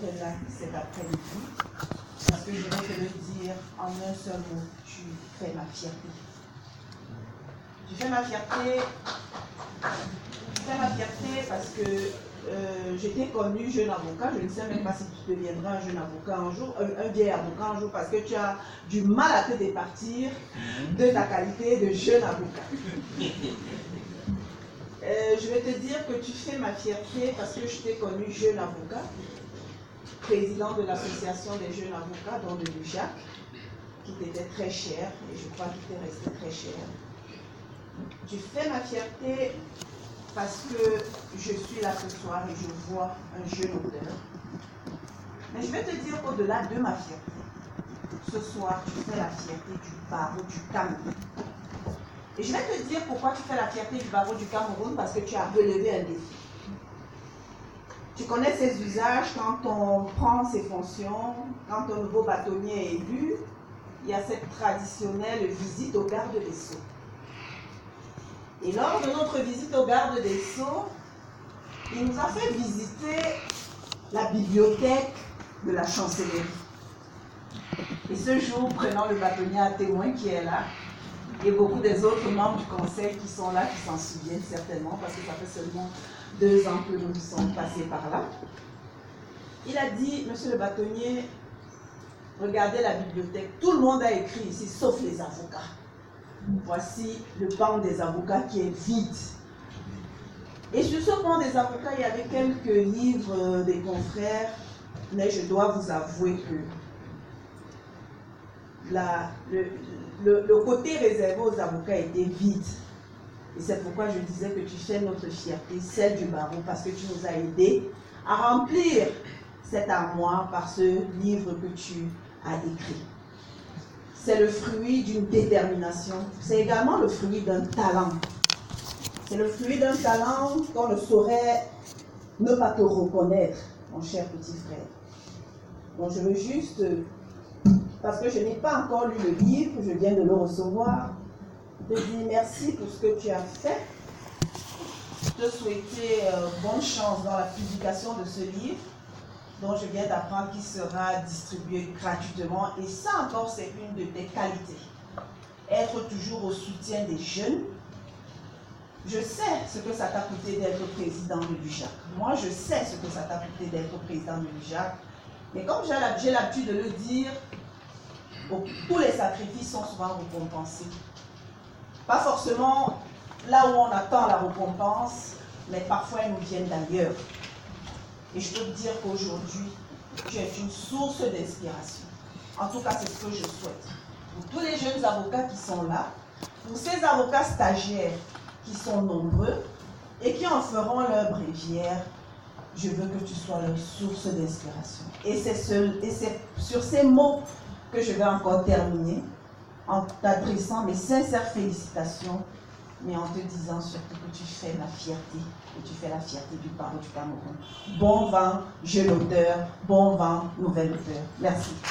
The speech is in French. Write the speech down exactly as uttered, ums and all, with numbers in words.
d'être là cet après-midi, parce que je vais te le dire en un seul mot, tu fais ma fierté. Tu fais ma fierté, tu fais ma fierté parce que euh, je t'ai connu jeune avocat, je ne sais même pas si tu deviendras un jeune avocat un jour, un, un vieil avocat un jour, parce que tu as du mal à te départir de ta qualité de jeune avocat. Euh, je vais te dire que tu fais ma fierté parce que je t'ai connu jeune avocat, président de l'association des jeunes avocats, dont de Lujac, qui t'était très cher, et je crois qu'il t'est resté très cher. Tu fais ma fierté parce que je suis là ce soir et je vois un jeune auteur. Mais je vais te dire qu'au-delà de ma fierté, ce soir, tu fais la fierté du barreau du Cameroun. Et je vais te dire pourquoi tu fais la fierté du barreau du Cameroun, parce que tu as relevé un défi. Tu connais ses usages quand on prend ses fonctions, quand un nouveau bâtonnier est élu, il y a cette traditionnelle visite au garde des Sceaux. Et lors de notre visite au garde des Sceaux, il nous a fait visiter la bibliothèque de la chancellerie. Et ce jour, prenant le bâtonnier à témoin qui est là, et beaucoup des autres membres du conseil qui sont là, qui s'en souviennent certainement, parce que ça fait seulement deux ans que nous sommes passés par là. Il a dit, monsieur le bâtonnier, regardez la bibliothèque, tout le monde a écrit ici, sauf les avocats. Voici le banc des avocats qui est vide. Et sur ce banc des avocats, il y avait quelques livres des confrères, mais je dois vous avouer que la, le, le, le côté réservé aux avocats était vide. Et c'est pourquoi je disais que tu fais notre fierté, celle du barreau, parce que tu nous as aidés à remplir cette armoire par ce livre que tu as écrit. C'est le fruit d'une détermination. C'est également le fruit d'un talent. C'est le fruit d'un talent qu'on ne saurait ne pas te reconnaître, mon cher petit frère. Donc je veux juste, parce que je n'ai pas encore lu le livre, je viens de le recevoir, te dire merci pour ce que tu as fait, te souhaiter euh, bonne chance dans la publication de ce livre, dont je viens d'apprendre qu'il sera distribué gratuitement. Et ça encore, c'est une de tes qualités. Être toujours au soutien des jeunes. Je sais ce que ça t'a coûté d'être président de Lujac. Moi, je sais ce que ça t'a coûté d'être président de Lujac. Mais comme j'ai l'habitude de le dire, tous les sacrifices sont souvent récompensés. Pas forcément là où on attend la récompense, mais parfois elles nous viennent d'ailleurs. Et je peux te dire qu'aujourd'hui, tu es une source d'inspiration. En tout cas, c'est ce que je souhaite. Pour tous les jeunes avocats qui sont là, pour ces avocats stagiaires qui sont nombreux et qui en feront leur bréviaire, je veux que tu sois leur source d'inspiration. Et c'est sur ces mots que je vais encore terminer, en t'adressant mes sincères félicitations, mais en te disant surtout que tu fais ma fierté, que tu fais la fierté du barreau du Cameroun. Bon vent, jeune auteur, bon vent, nouvel auteur. Merci.